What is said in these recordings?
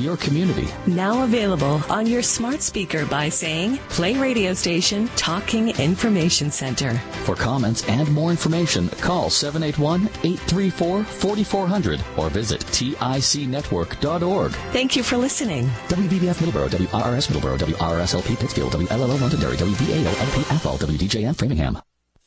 your community. Now available on your smart speaker by saying, play radio station Talking Information Center. For comments and more information, call 781-834-4400 or visit ticnetwork.org. Thank you for listening. WBBF Middleborough, WRRS Middleborough, WRSLP Pittsfield, WLLO Londonderry, WVAO-LP Athol, WDJN Framingham.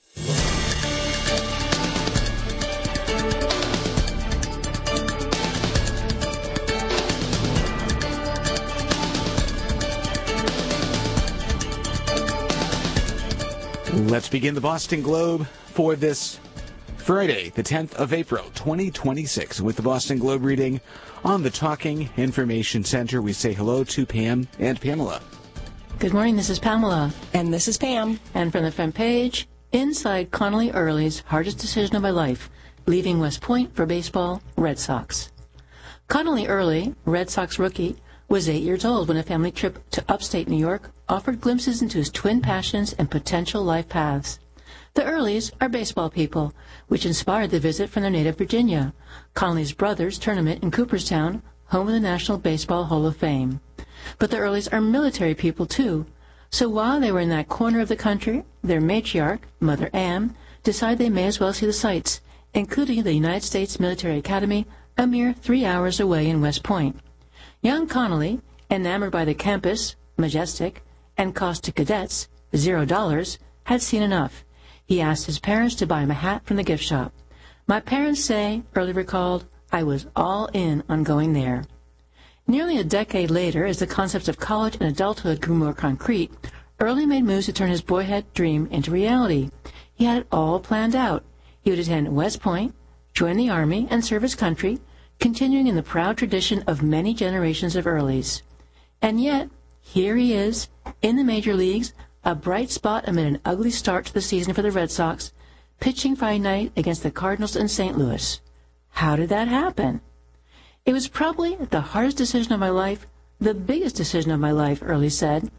Let's begin the Boston Globe for this Friday, the 10th of April, 2026, with the Boston Globe reading on the Talking Information Center. We say hello to Pam and Pamela. Good morning, this is Pamela. And this is Pam. And from the front page, inside Connolly Early's hardest decision of my life, leaving West Point for baseball, Red Sox. Connolly Early, Red Sox rookie, was 8 years old when a family trip to upstate New York offered glimpses into his twin passions and potential life paths. The Earlys are baseball people, which inspired the visit from their native Virginia, Connolly's brothers' tournament in Cooperstown, home of the National Baseball Hall of Fame. But the Earlys are military people, too. So while they were in that corner of the country, their matriarch, Mother Ann, decided they may as well see the sights, including the United States Military Academy, a mere 3 hours away in West Point. Young Connolly, enamored by the campus, majestic, and cost to cadets, $0, had seen enough. He asked his parents to buy him a hat from the gift shop. My parents say, Early recalled, I was all in on going there. Nearly a decade later, as the concepts of college and adulthood grew more concrete, Early made moves to turn his boyhood dream into reality. He had it all planned out. He would attend West Point, join the Army, and serve his country, continuing in the proud tradition of many generations of Earlys. And yet, here he is, in the major leagues, a bright spot amid an ugly start to the season for the Red Sox, pitching Friday night against the Cardinals in St. Louis. How did that happen? It was probably the hardest decision of my life, the biggest decision of my life, Early said.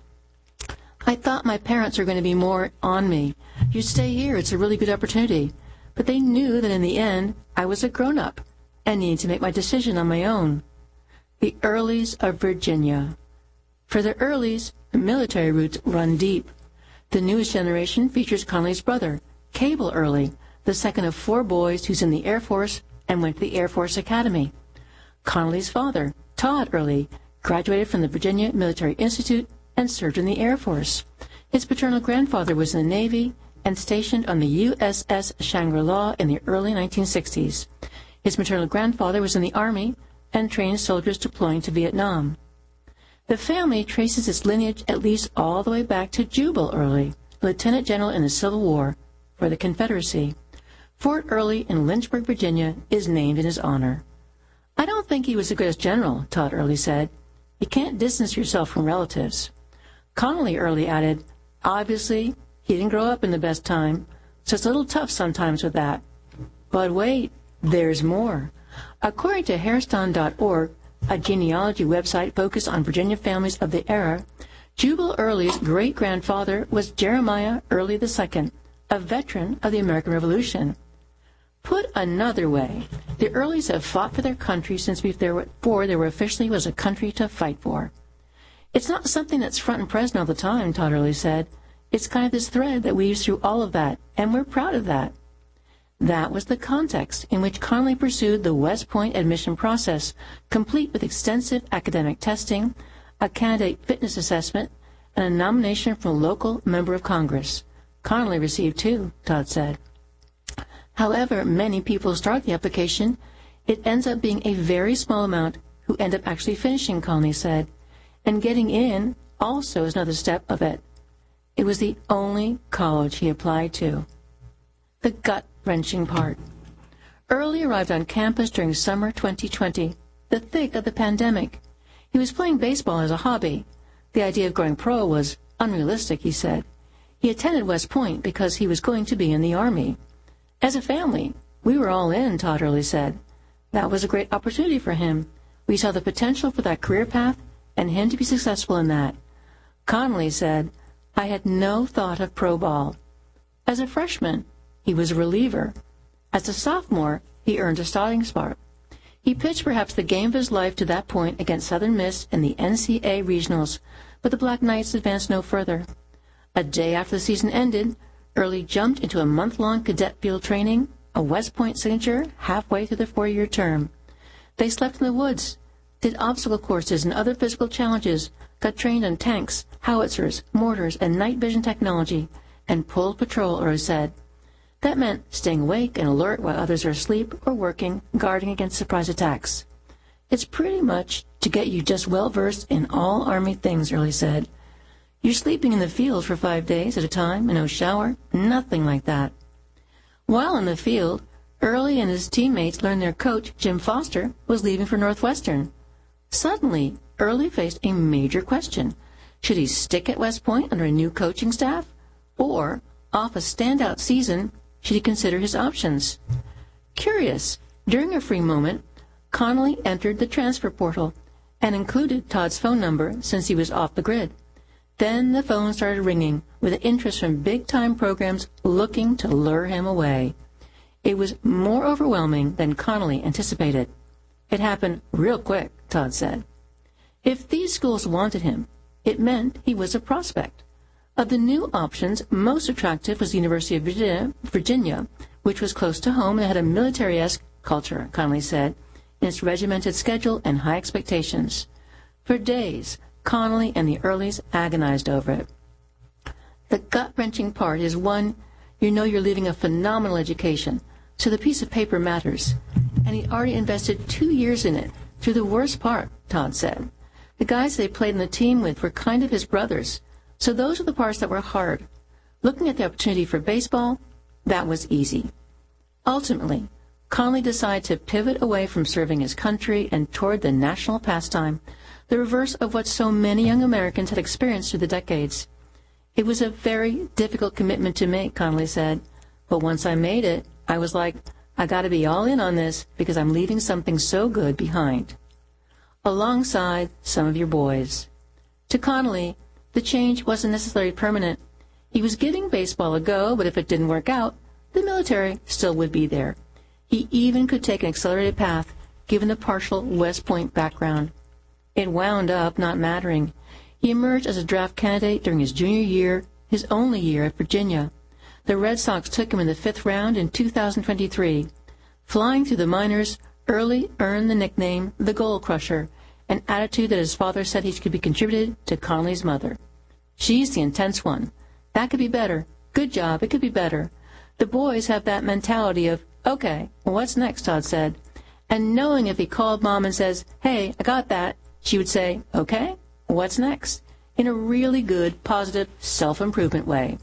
I thought my parents were going to be more on me. You stay here, it's a really good opportunity. But they knew that in the end, I was a grown-up and needed to make my decision on my own. The Earlys of Virginia. For the Earlys, military roots run deep. The newest generation features Connolly's brother, Cable Early, the second of 4 boys who's in the Air Force and went to the Air Force Academy. Connolly's father, Todd Early, graduated from the Virginia Military Institute and served in the Air Force. His paternal grandfather was in the Navy and stationed on the USS Shangri-La in the early 1960s. His maternal grandfather was in the Army and trained soldiers deploying to Vietnam. The family traces its lineage at least all the way back to Jubal Early, Lieutenant General in the Civil War for the Confederacy. Fort Early in Lynchburg, Virginia, is named in his honor. I don't think he was the greatest general, Todd Early said. You can't distance yourself from relatives. Connolly Early added, obviously, he didn't grow up in the best time, so it's a little tough sometimes with that. But wait, there's more. According to Hairston.org, a genealogy website focused on Virginia families of the era, Jubal Early's great-grandfather was Jeremiah Early II, a veteran of the American Revolution. Put another way, the Earlys have fought for their country since before there officially was a country to fight for. It's not something that's front and present all the time, Todd Early said. It's kind of this thread that weaves through all of that, and we're proud of that. That was the context in which Connolly pursued the West Point admission process, complete with extensive academic testing, a candidate fitness assessment, and a nomination from a local member of Congress. Connolly received 2, Todd said. However many people start the application, it ends up being a very small amount who end up actually finishing, Connolly said. And getting in also is another step of it. It was the only college he applied to. The gut-wrenching part. Early arrived on campus during summer 2020, the thick of the pandemic. He was playing baseball as a hobby. The idea of going pro was unrealistic, he said. He attended West Point because he was going to be in the Army. As a family, we were all in, Todd Early said. That was a great opportunity for him. We saw the potential for that career path and him to be successful in that. Connolly said, I had no thought of pro ball. As a freshman, he was a reliever. As a sophomore, he earned a starting spot. He pitched perhaps the game of his life to that point against Southern Miss in the NCAA regionals, but the Black Knights advanced no further. A day after the season ended, Early jumped into a month-long cadet field training, a West Point signature halfway through the 4-year term. They slept in the woods, did obstacle courses and other physical challenges, got trained on tanks, howitzers, mortars, and night vision technology, and pulled patrol, Early said. That meant staying awake and alert while others are asleep or working, guarding against surprise attacks. It's pretty much to get you just well-versed in all Army things, Early said. You're sleeping in the field for 5 days at a time, and no shower, nothing like that. While in the field, Early and his teammates learned their coach, Jim Foster, was leaving for Northwestern. Suddenly, Early faced a major question. Should he stick at West Point under a new coaching staff? Or, off a standout season, should he consider his options? Curious, during a free moment, Connolly entered the transfer portal and included Todd's phone number since he was off the grid. Then the phone started ringing with interest from big-time programs looking to lure him away. It was more overwhelming than Connolly anticipated. It happened real quick, Todd said. If these schools wanted him, it meant he was a prospect. Of the new options, most attractive was the University of Virginia, which was close to home and had a military-esque culture, Connolly said, in its regimented schedule and high expectations. For days, Connolly and the Earlys agonized over it. The gut-wrenching part is one, you know you're leaving a phenomenal education, so the piece of paper matters. And he'd already invested 2 years in it, through the worst part, Todd said. The guys they played on the team with were kind of his brothers, so those were the parts that were hard. Looking at the opportunity for baseball, that was easy. Ultimately, Connolly decided to pivot away from serving his country and toward the national pastime, the reverse of what so many young Americans had experienced through the decades. It was a very difficult commitment to make, Connolly said, but once I made it, I was like, I got to be all in on this because I'm leaving something so good behind. Alongside some of your boys. To Connolly, the change wasn't necessarily permanent. He was giving baseball a go, but if it didn't work out, the military still would be there. He even could take an accelerated path, given the partial West Point background. It wound up not mattering. He emerged as a draft candidate during his junior year, his only year at Virginia. The Red Sox took him in the 5th round in 2023. Flying through the minors, Early earned the nickname the Goal Crusher, an attitude that his father said he could be contributed to Connolly's mother. She's the intense one. That could be better. Good job, it could be better. The boys have that mentality of, okay, well, what's next, Todd said. And knowing if he called Mom and says, hey, I got that, she would say, okay, what's next? In a really good, positive, self-improvement way.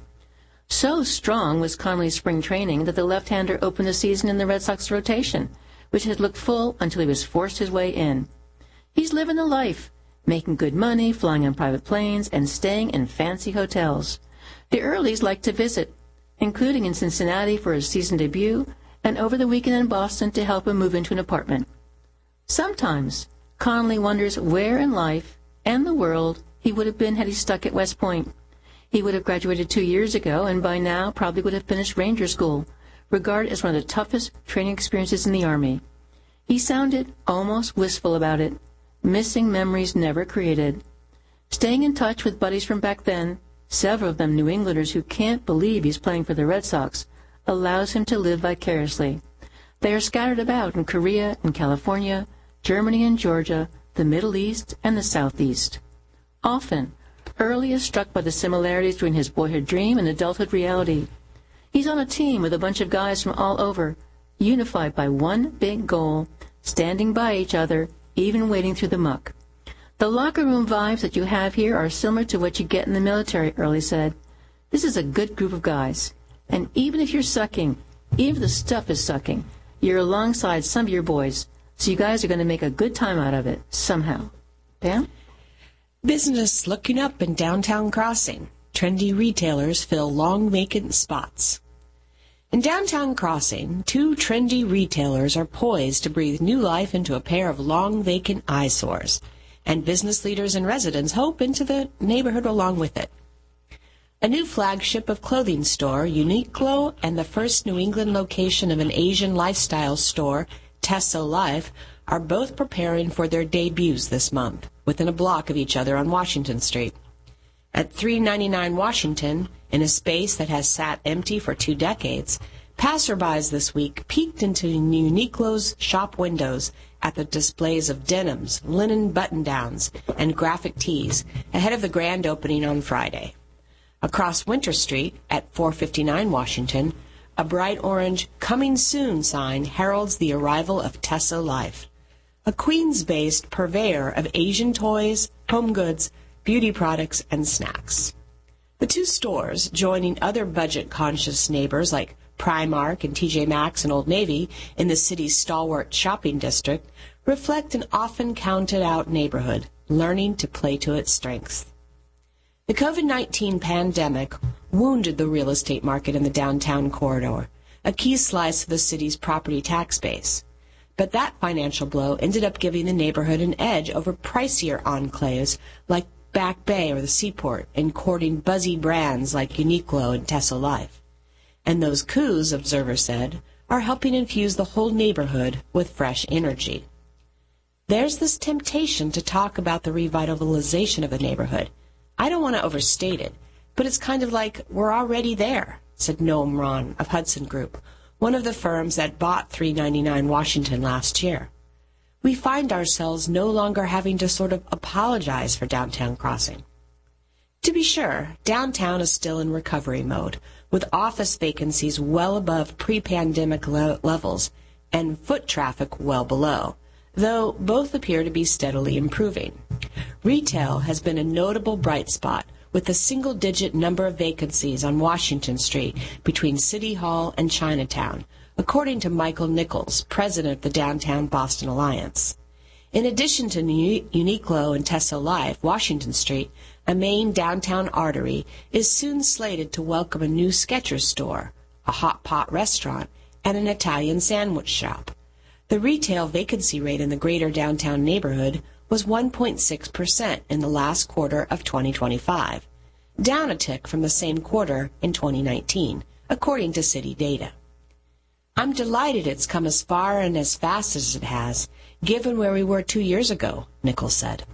So strong was Connolly's spring training that the left-hander opened the season in the Red Sox rotation, which had looked full until he was forced his way in. He's living the life, making good money, flying on private planes, and staying in fancy hotels. The Earlys liked to visit, including in Cincinnati for his season debut, and over the weekend in Boston to help him move into an apartment. Sometimes, Connolly wonders where in life and the world he would have been had he stuck at West Point. He would have graduated 2 years ago and by now probably would have finished Ranger School, regarded as one of the toughest training experiences in the Army. He sounded almost wistful about it, missing memories never created. Staying in touch with buddies from back then, several of them New Englanders who can't believe he's playing for the Red Sox, allows him to live vicariously. They are scattered about in Korea and California, Germany and Georgia, the Middle East, and the Southeast. Often, Early is struck by the similarities between his boyhood dream and adulthood reality. He's on a team with a bunch of guys from all over, unified by one big goal, standing by each other, even wading through the muck. The locker room vibes that you have here are similar to what you get in the military, Early said. This is a good group of guys. And even if you're sucking, even if the stuff is sucking, you're alongside some of your boys. So you guys are going to make a good time out of it, somehow. Pam? Business looking up in downtown Crossing. Trendy retailers fill long vacant spots. In downtown Crossing, 2 trendy retailers are poised to breathe new life into a pair of long vacant eyesores, and business leaders and residents hope into the neighborhood along with it. A new flagship of clothing store, Uniqlo, and the first New England location of an Asian lifestyle store, Tesso Life, are both preparing for their debuts this month, within a block of each other on Washington Street. At 399 Washington, in a space that has sat empty for 2 decades, passerbys this week peeked into Uniqlo's shop windows at the displays of denims, linen button-downs, and graphic tees ahead of the grand opening on Friday. Across Winter Street, at 459 Washington, a bright orange "Coming Soon" sign heralds the arrival of Tesso Life, a Queens-based purveyor of Asian toys, home goods, beauty products, and snacks. The 2 stores, joining other budget-conscious neighbors like Primark and TJ Maxx and Old Navy in the city's stalwart shopping district, reflect an often counted-out neighborhood, learning to play to its strengths. The COVID-19 pandemic wounded the real estate market in the downtown corridor, a key slice of the city's property tax base. But that financial blow ended up giving the neighborhood an edge over pricier enclaves like Back Bay or the Seaport, and courting buzzy brands like Uniqlo and Tesso Life. And those coups, observers said, are helping infuse the whole neighborhood with fresh energy. There's this temptation to talk about the revitalization of the neighborhood. I don't want to overstate it, but it's kind of like we're already there, said Noam Ron of Hudson Group, one of the firms that bought 399 Washington last year. We find ourselves no longer having to sort of apologize for downtown crossing. To be sure, downtown is still in recovery mode, with office vacancies well above pre-pandemic levels and foot traffic well below, though both appear to be steadily improving. Retail has been a notable bright spot, with a single-digit number of vacancies on Washington Street between City Hall and Chinatown, according to Michael Nichols, president of the Downtown Boston Alliance. In addition to Uniqlo and Tesso Life, Washington Street, a main downtown artery, is soon slated to welcome a new Skechers store, a hot pot restaurant, and an Italian sandwich shop. The retail vacancy rate in the greater downtown neighborhood was 1.6% in the last quarter of 2025, down a tick from the same quarter in 2019, according to city data. I'm delighted it's come as far and as fast as it has, given where we were 2 years ago, Nichols said.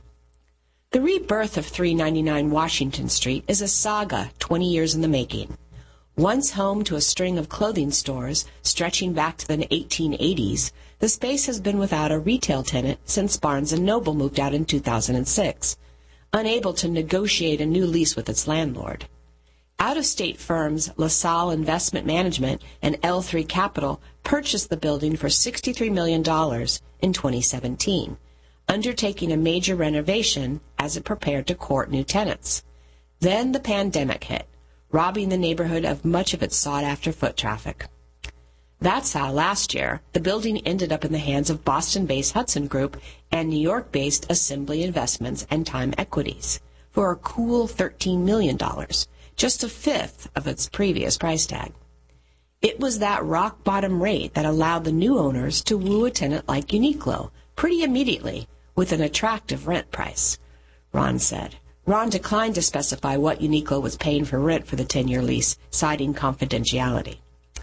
The rebirth of 399 Washington Street is a saga 20 years in the making. Once home to a string of clothing stores stretching back to the 1880s, the space has been without a retail tenant since Barnes & Noble moved out in 2006, unable to negotiate a new lease with its landlord. Out-of-state firms LaSalle Investment Management and L3 Capital purchased the building for $63 million in 2017, undertaking a major renovation as it prepared to court new tenants. Then the pandemic hit, robbing the neighborhood of much of its sought-after foot traffic. That's how last year the building ended up in the hands of Boston-based Hudson Group and New York-based Assembly Investments and Time Equities for a cool $13 million, just a fifth of its previous price tag. It was that rock-bottom rate that allowed the new owners to woo a tenant like Uniqlo pretty immediately with an attractive rent price, Ron said. Ron declined to specify what Uniqlo was paying for rent for the 10-year lease, citing confidentiality.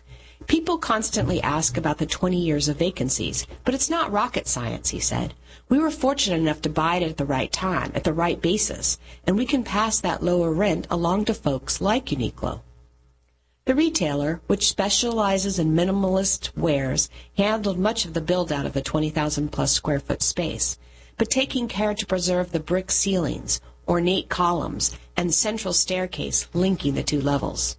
People constantly ask about the 20 years of vacancies, but it's not rocket science, he said. We were fortunate enough to buy it at the right time, at the right basis, and we can pass that lower rent along to folks like Uniqlo. The retailer, which specializes in minimalist wares, handled much of the build-out of the 20,000-plus square foot space, but taking care to preserve the brick ceilings, ornate columns, and central staircase linking the 2 levels.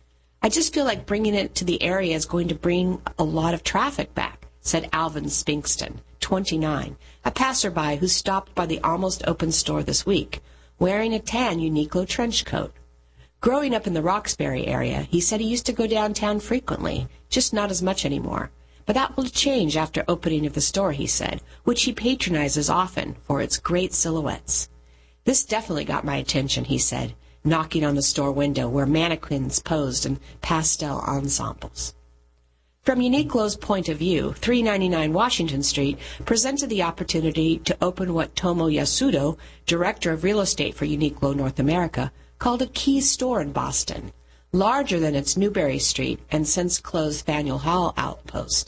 I just feel like bringing it to the area is going to bring a lot of traffic back, said Alvin Spinkston, 29, a passerby who stopped by the almost open store this week, wearing a tan Uniqlo trench coat. Growing up in the Roxbury area, he said he used to go downtown frequently, just not as much anymore. But that will change after opening of the store, he said, which he patronizes often for its great silhouettes. This definitely got my attention, he said, knocking on the store window where mannequins posed in pastel ensembles. From Uniqlo's point of view, 399 Washington Street presented the opportunity to open what Tomo Yasudo, director of real estate for Uniqlo North America, called a key store in Boston, larger than its Newbury Street and since closed Faneuil Hall outpost,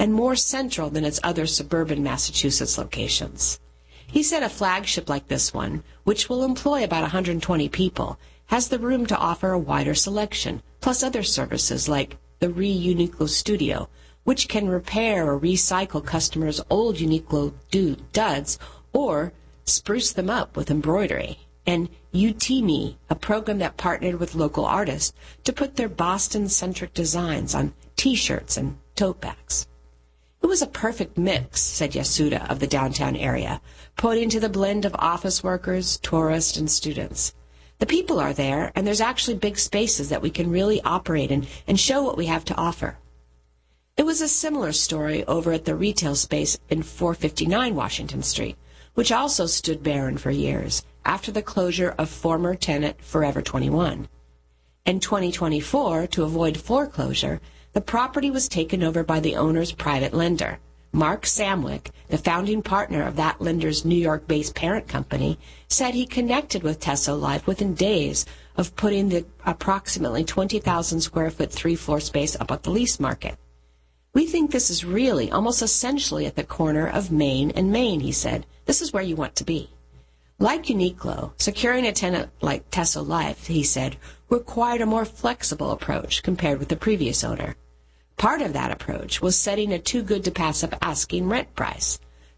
and more central than its other suburban Massachusetts locations. He said a flagship like this one, which will employ about 120 people, has the room to offer a wider selection, plus other services like the Re-Uniqlo Studio, which can repair or recycle customers' old Uniqlo duds or spruce them up with embroidery, and UT-Me, a program that partnered with local artists to put their Boston-centric designs on T-shirts and tote bags. It was a perfect mix, said Yasuda of the downtown area, pointing to the blend of office workers, tourists, and students. The people are there, and there's actually big spaces that we can really operate in and show what we have to offer. It was a similar story over at the retail space in 459 Washington Street, which also stood barren for years after the closure of former tenant Forever 21. In 2024, to avoid foreclosure, the property was taken over by the owner's private lender. Mark Samwick, the founding partner of that lender's New York-based parent company, said he connected with Teso Life within days of putting the approximately 20,000 square foot 3-floor space up at the lease market. We think this is really almost essentially at the corner of Main and Main, he said. This is where you want to be. Like Uniqlo, securing a tenant like Teso Life, he said, required a more flexible approach compared with the previous owner. Part of that approach was setting a too-good-to-pass-up asking rent price,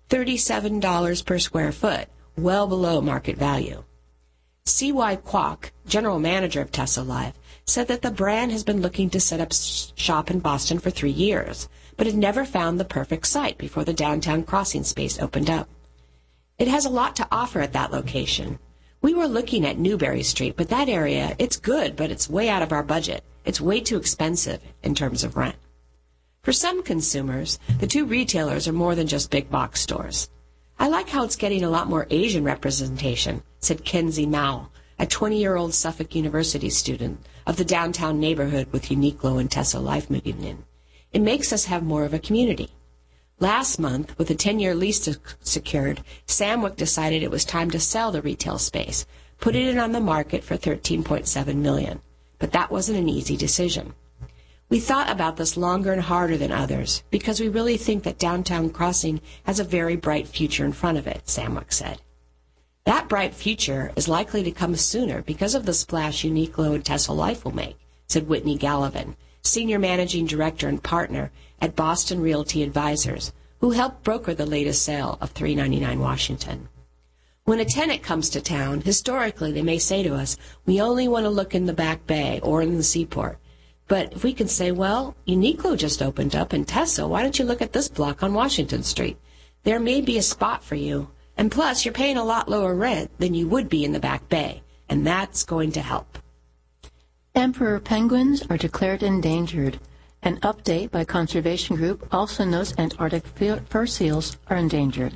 $37 per square foot, well below market value. C.Y. Kwok, general manager of Teso Life, said that the brand has been looking to set up shop in Boston for 3 years, but had never found the perfect site before the downtown crossing space opened up. It has a lot to offer at that location. We were looking at Newberry Street, but that area, it's good, but it's way out of our budget. It's way too expensive in terms of rent. For some consumers, the two retailers are more than just big box stores. I like how it's getting a lot more Asian representation, said Kenzie Mao, a 20-year-old Suffolk University student of the downtown neighborhood with Uniqlo and Teso Life moving in. It makes us have more of a community. Last month, with a 10-year lease secured, Samwick decided it was time to sell the retail space, putting it on the market for $13.7 million. But that wasn't an easy decision. We thought about this longer and harder than others because we really think that Downtown Crossing has a very bright future in front of it, Samwick said. That bright future is likely to come sooner because of the splash Uniqlo and Teso Life will make, said Whitney Gallivan, Senior Managing Director and Partner at Boston Realty Advisors, who helped broker the latest sale of 399 Washington. When a tenant comes to town, historically they may say to us, we only want to look in the Back Bay or in the Seaport. But if we can say, well, Uniqlo just opened up in Teso, why don't you look at this block on Washington Street? There may be a spot for you. And plus, you're paying a lot lower rent than you would be in the Back Bay, and that's going to help. Emperor penguins are declared endangered. An update by Conservation Group also notes Antarctic fur seals are endangered.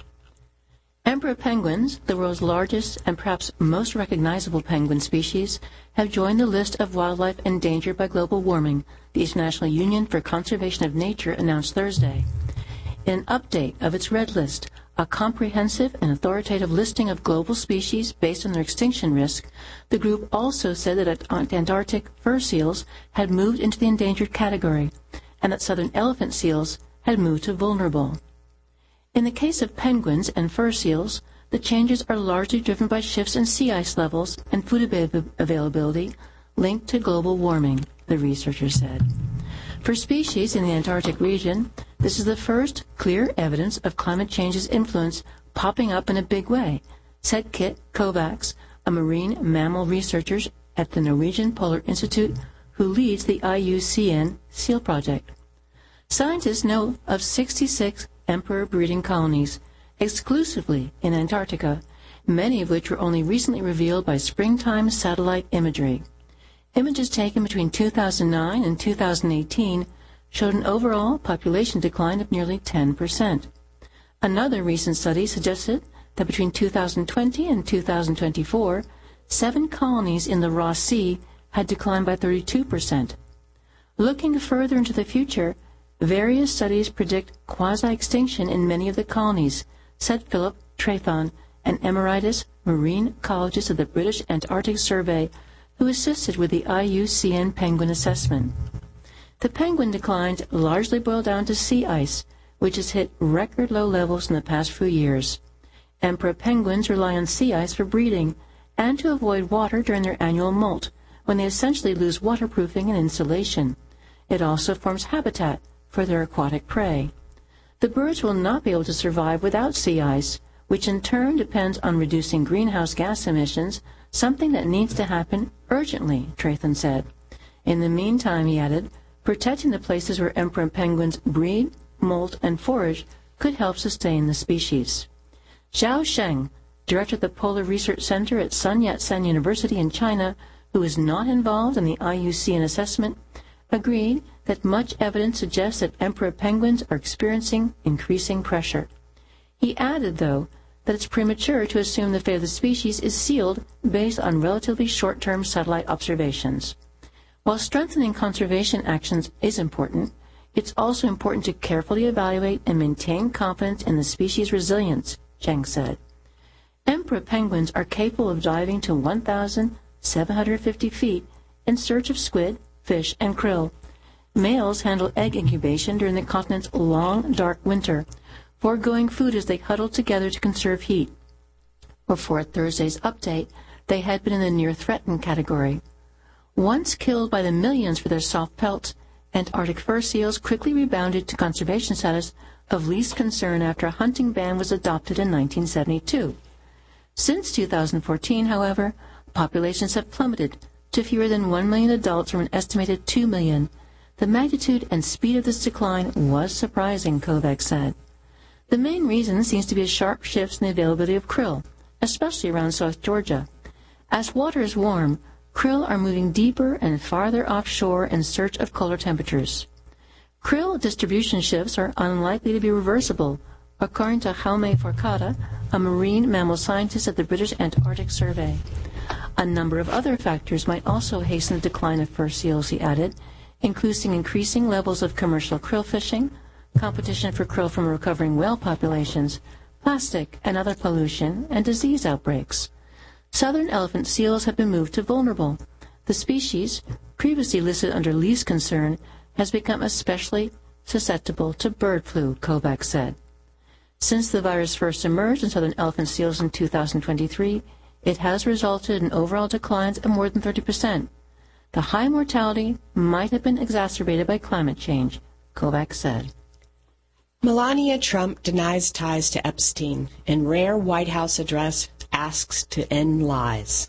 Emperor penguins, the world's largest and perhaps most recognizable penguin species, have joined the list of wildlife endangered by global warming, the International Union for Conservation of Nature announced Thursday. In an update of its red list, a comprehensive and authoritative listing of global species based on their extinction risk, the group also said that Antarctic fur seals had moved into the endangered category and that southern elephant seals had moved to vulnerable. In the case of penguins and fur seals, the changes are largely driven by shifts in sea ice levels and food availability linked to global warming, the researchers said. For species in the Antarctic region, this is the first clear evidence of climate change's influence popping up in a big way, said Kit Kovacs, a marine mammal researcher at the Norwegian Polar Institute who leads the IUCN SEAL project. Scientists know of 66 emperor breeding colonies exclusively in Antarctica, many of which were only recently revealed by springtime satellite imagery. Images taken between 2009 and 2018 showed an overall population decline of nearly 10%. Another recent study suggested that between 2020 and 2024, 7 colonies in the Ross Sea had declined by 32%. Looking further into the future, various studies predict quasi-extinction in many of the colonies, said Philip Trathon, an emeritus marine ecologist of the British Antarctic Survey, who assisted with the IUCN penguin assessment. The penguin declines largely boil down to sea ice, which has hit record low levels in the past few years. Emperor penguins rely on sea ice for breeding and to avoid water during their annual molt, when they essentially lose waterproofing and insulation. It also forms habitat for their aquatic prey. The birds will not be able to survive without sea ice, which in turn depends on reducing greenhouse gas emissions, something that needs to happen urgently, Trathan said. In the meantime, he added, protecting the places where emperor penguins breed, molt, and forage could help sustain the species. Zhao Sheng, director of the Polar Research Center at Sun Yat-sen University in China, who is not involved in the IUCN assessment, agreed that much evidence suggests that emperor penguins are experiencing increasing pressure. He added, though, that it's premature to assume the fate of the species is sealed based on relatively short-term satellite observations. While strengthening conservation actions is important, it's also important to carefully evaluate and maintain confidence in the species' resilience, Zheng said. Emperor penguins are capable of diving to 1,750 feet in search of squid, fish, and krill. Males handle egg incubation during the continent's long, dark winter, foregoing food as they huddle together to conserve heat. Before Thursday's update, they had been in the near-threatened category. Once killed by the millions for their soft pelts, Antarctic fur seals quickly rebounded to conservation status of least concern after a hunting ban was adopted in 1972. Since 2014, however, populations have plummeted to fewer than 1 million adults from an estimated 2 million. The magnitude and speed of this decline was surprising, Kovacs said. The main reason seems to be a sharp shift in the availability of krill, especially around South Georgia. As water is warm, krill are moving deeper and farther offshore in search of colder temperatures. Krill distribution shifts are unlikely to be reversible, according to Jaume Forcada, a marine mammal scientist at the British Antarctic Survey. A number of other factors might also hasten the decline of fur seals, he added, including increasing levels of commercial krill fishing, competition for krill from recovering whale populations, plastic and other pollution, and disease outbreaks. Southern elephant seals have been moved to vulnerable. The species, previously listed under least concern, has become especially susceptible to bird flu, Kovacs said. Since the virus first emerged in southern elephant seals in 2023, it has resulted in overall declines of more than 30%. The high mortality might have been exacerbated by climate change, Kovacs said. Melania Trump denies ties to Epstein. In rare White House address, asks to end lies.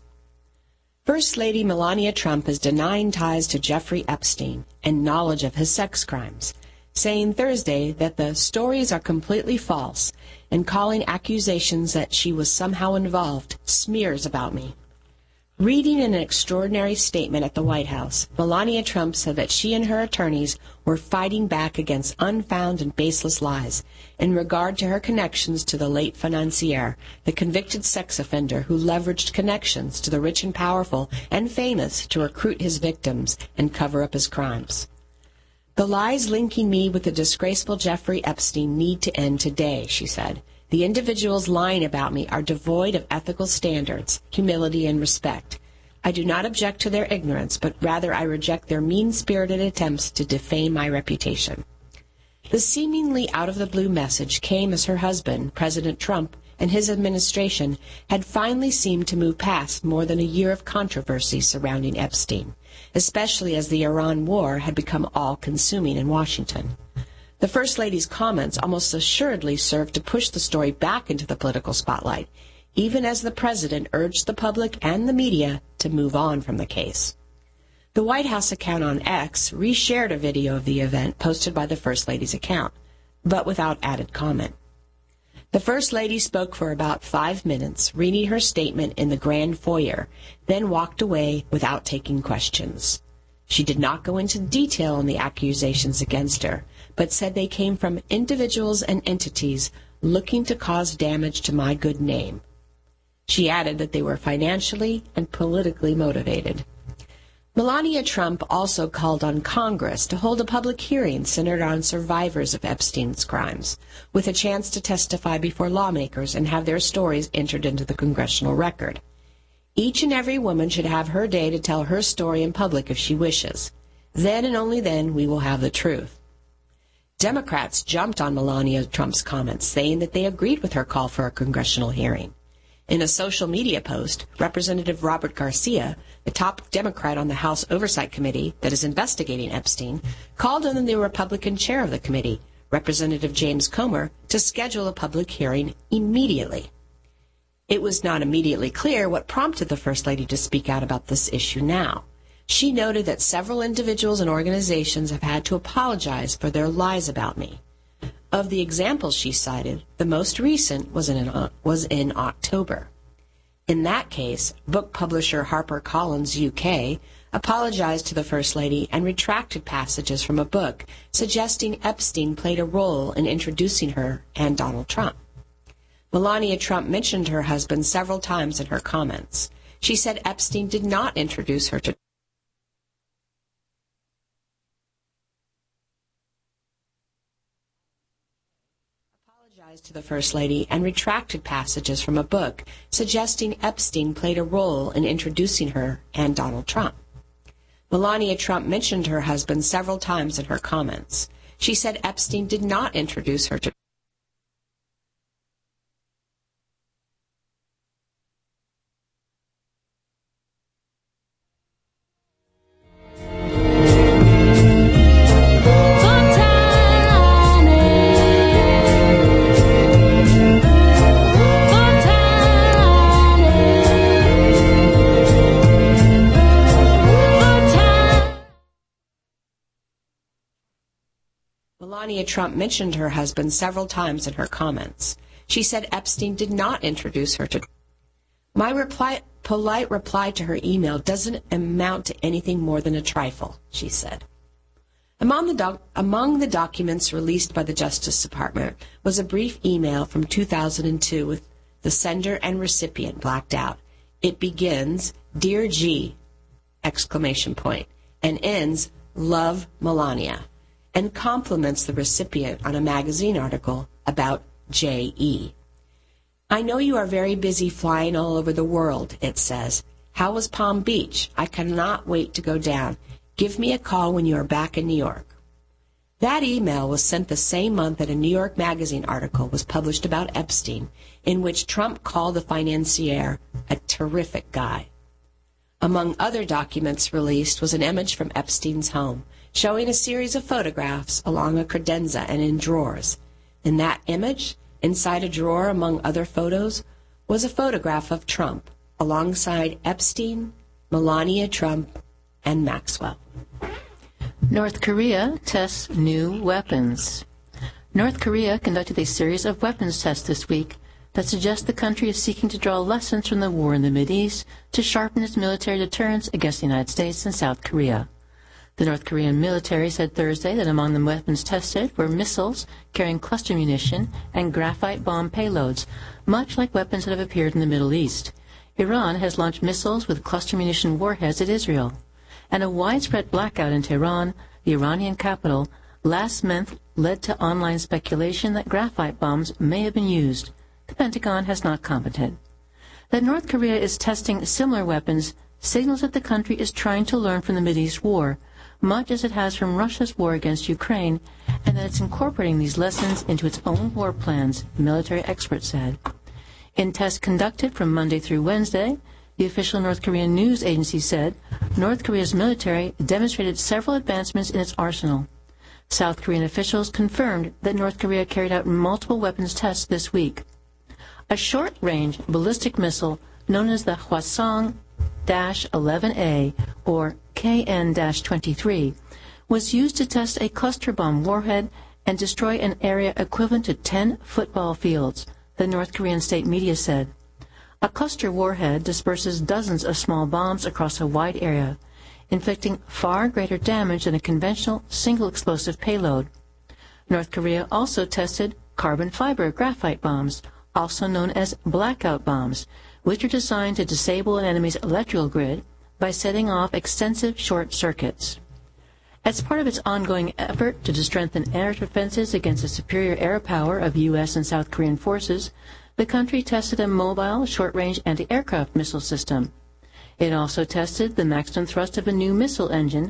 First Lady Melania Trump is denying ties to Jeffrey Epstein and knowledge of his sex crimes, saying Thursday that the stories are completely false and calling accusations that she was somehow involved smears about me. Reading an extraordinary statement at the White House, Melania Trump said that she and her attorneys were fighting back against unfounded and baseless lies in regard to her connections to the late financier, the convicted sex offender who leveraged connections to the rich and powerful and famous to recruit his victims and cover up his crimes. The lies linking me with the disgraceful Jeffrey Epstein need to end today, she said. The individuals lying about me are devoid of ethical standards, humility, and respect. I do not object to their ignorance, but rather I reject their mean-spirited attempts to defame my reputation. The seemingly out-of-the-blue message came as her husband, President Trump, and his administration had finally seemed to move past more than a year of controversy surrounding Epstein, especially as the Iran war had become all-consuming in Washington. The First Lady's comments almost assuredly served to push the story back into the political spotlight, even as the President urged the public and the media to move on from the case. The White House account on X reshared a video of the event posted by the First Lady's account, but without added comment. The First Lady spoke for about 5 minutes, reading her statement in the grand foyer, then walked away without taking questions. She did not go into detail on the accusations against her, but said they came from individuals and entities looking to cause damage to my good name. She added that they were financially and politically motivated. Melania Trump also called on Congress to hold a public hearing centered on survivors of Epstein's crimes, with a chance to testify before lawmakers and have their stories entered into the congressional record. Each and every woman should have her day to tell her story in public if she wishes. Then and only then we will have the truth. Democrats jumped on Melania Trump's comments, saying that they agreed with her call for a congressional hearing. In a social media post, Representative Robert Garcia, the top Democrat on the House Oversight Committee that is investigating Epstein, called on the Republican chair of the committee, Representative James Comer, to schedule a public hearing immediately. It was not immediately clear what prompted the First Lady to speak out about this issue now. She noted that several individuals and organizations have had to apologize for their lies about me. Of the examples she cited, the most recent was in October. In that case, book publisher HarperCollins UK apologized to the First Lady and retracted passages from a book suggesting Epstein played a role in introducing her and Donald Trump. Melania Trump mentioned her husband several times in her comments. She said Epstein did not introduce her to the First Lady and retracted passages from a book suggesting Epstein played a role in introducing her and Donald Trump. Melania Trump mentioned her husband several times in her comments. She said Epstein did not introduce her to Melania Trump mentioned her husband several times in her comments. She said Epstein did not introduce her to. My polite reply to her email doesn't amount to anything more than a trifle, she said. Among the documents released by the Justice Department was a brief email from 2002 with the sender and recipient blacked out. It begins, "Dear G!" and ends, "Love Melania," and compliments the recipient on a magazine article about J.E. I know you are very busy flying all over the world, it says. How was Palm Beach? I cannot wait to go down. Give me a call when you are back in New York. That email was sent the same month that a New York Magazine article was published about Epstein, in which Trump called the financier a terrific guy. Among other documents released was an image from Epstein's home, showing a series of photographs along a credenza and in drawers. In that image, inside a drawer among other photos, was a photograph of Trump alongside Epstein, Melania Trump, and Maxwell. North Korea tests new weapons. North Korea conducted a series of weapons tests this week that suggest the country is seeking to draw lessons from the war in the Mideast to sharpen its military deterrence against the United States and South Korea. The North Korean military said Thursday that among the weapons tested were missiles carrying cluster munition and graphite bomb payloads, much like weapons that have appeared in the Middle East. Iran has launched missiles with cluster munition warheads at Israel. And a widespread blackout in Tehran, the Iranian capital, last month led to online speculation that graphite bombs may have been used. The Pentagon has not commented. That North Korea is testing similar weapons signals that the country is trying to learn from the Mideast war, much as it has from Russia's war against Ukraine, and that it's incorporating these lessons into its own war plans, military experts said. In tests conducted from Monday through Wednesday, the official North Korean news agency said North Korea's military demonstrated several advancements in its arsenal. South Korean officials confirmed that North Korea carried out multiple weapons tests this week. A short-range ballistic missile known as the Hwasong-11A, or KN-23, was used to test a cluster bomb warhead and destroy an area equivalent to 10 football fields, the North Korean state media said. A cluster warhead disperses dozens of small bombs across a wide area, inflicting far greater damage than a conventional single explosive payload. North Korea also tested carbon fiber graphite bombs, also known as blackout bombs, which are designed to disable an enemy's electrical grid by setting off extensive short circuits. As part of its ongoing effort to strengthen air defenses against the superior air power of U.S. and South Korean forces, the country tested a mobile short-range anti-aircraft missile system. It also tested the maximum thrust of a new missile engine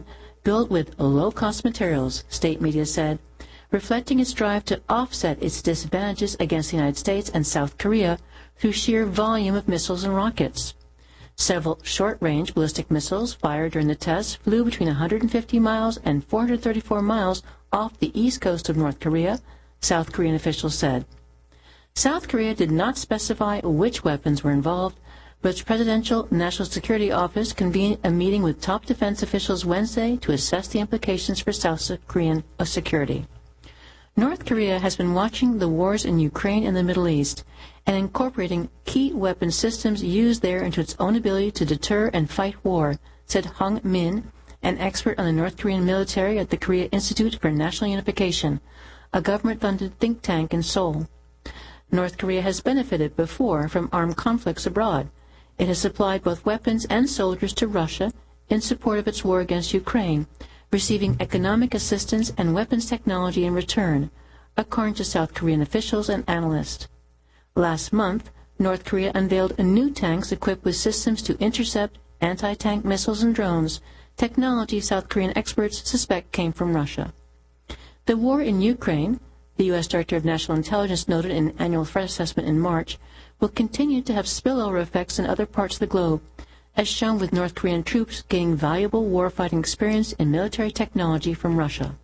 built with low-cost materials, state media said, reflecting its drive to offset its disadvantages against the United States and South Korea through sheer volume of missiles and rockets. Several short-range ballistic missiles fired during the tests flew between 150 miles and 434 miles off the east coast of North Korea, South Korean officials said. South Korea did not specify which weapons were involved, but its Presidential National Security Office convened a meeting with top defense officials Wednesday to assess the implications for South Korean security. North Korea has been watching the wars in Ukraine and the Middle East and incorporating key weapon systems used there into its own ability to deter and fight war, said Hong Min, an expert on the North Korean military at the Korea Institute for National Unification, a government-funded think tank in Seoul. North Korea has benefited before from armed conflicts abroad. It has supplied both weapons and soldiers to Russia in support of its war against Ukraine, receiving economic assistance and weapons technology in return, according to South Korean officials and analysts. Last month, North Korea unveiled new tanks equipped with systems to intercept anti-tank missiles and drones, technology South Korean experts suspect came from Russia. The war in Ukraine, the U.S. Director of National Intelligence noted in an annual threat assessment in March, will continue to have spillover effects in other parts of the globe, as shown with North Korean troops gaining valuable warfighting experience in military technology from Russia.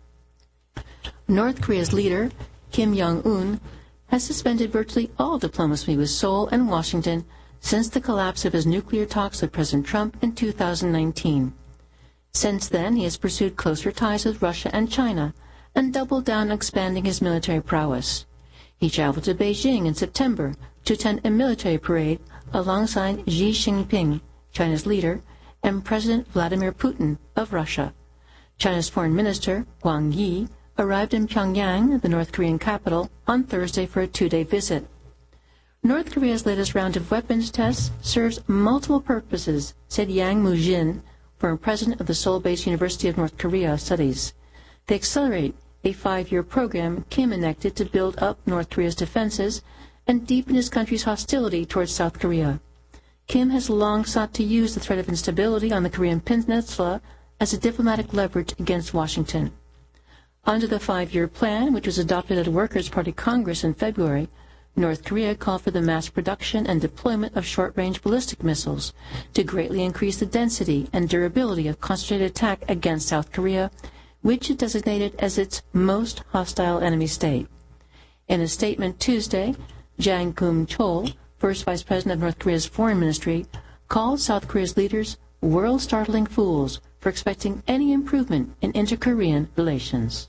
North Korea's leader, Kim Jong-un, has suspended virtually all diplomacy with Seoul and Washington since the collapse of his nuclear talks with President Trump in 2019. Since then, he has pursued closer ties with Russia and China and doubled down on expanding his military prowess. He traveled to Beijing in September to attend a military parade alongside Xi Jinping, China's leader, and President Vladimir Putin of Russia. China's Foreign Minister, Wang Yi, arrived in Pyongyang, the North Korean capital, on Thursday for a two-day visit. North Korea's latest round of weapons tests serves multiple purposes, said Yang Mu-jin, former president of the Seoul-based University of North Korea Studies. They accelerate a 5-year program Kim enacted to build up North Korea's defenses and deepen his country's hostility towards South Korea. Kim has long sought to use the threat of instability on the Korean Peninsula as a diplomatic leverage against Washington. Under the 5-year plan, which was adopted at a Workers' Party Congress in February, North Korea called for the mass production and deployment of short-range ballistic missiles to greatly increase the density and durability of concentrated attack against South Korea, which it designated as its most hostile enemy state. In a statement Tuesday, Jang Kum-chol, first Vice President of North Korea's Foreign Ministry, called South Korea's leaders world-startling fools for expecting any improvement in inter-Korean relations.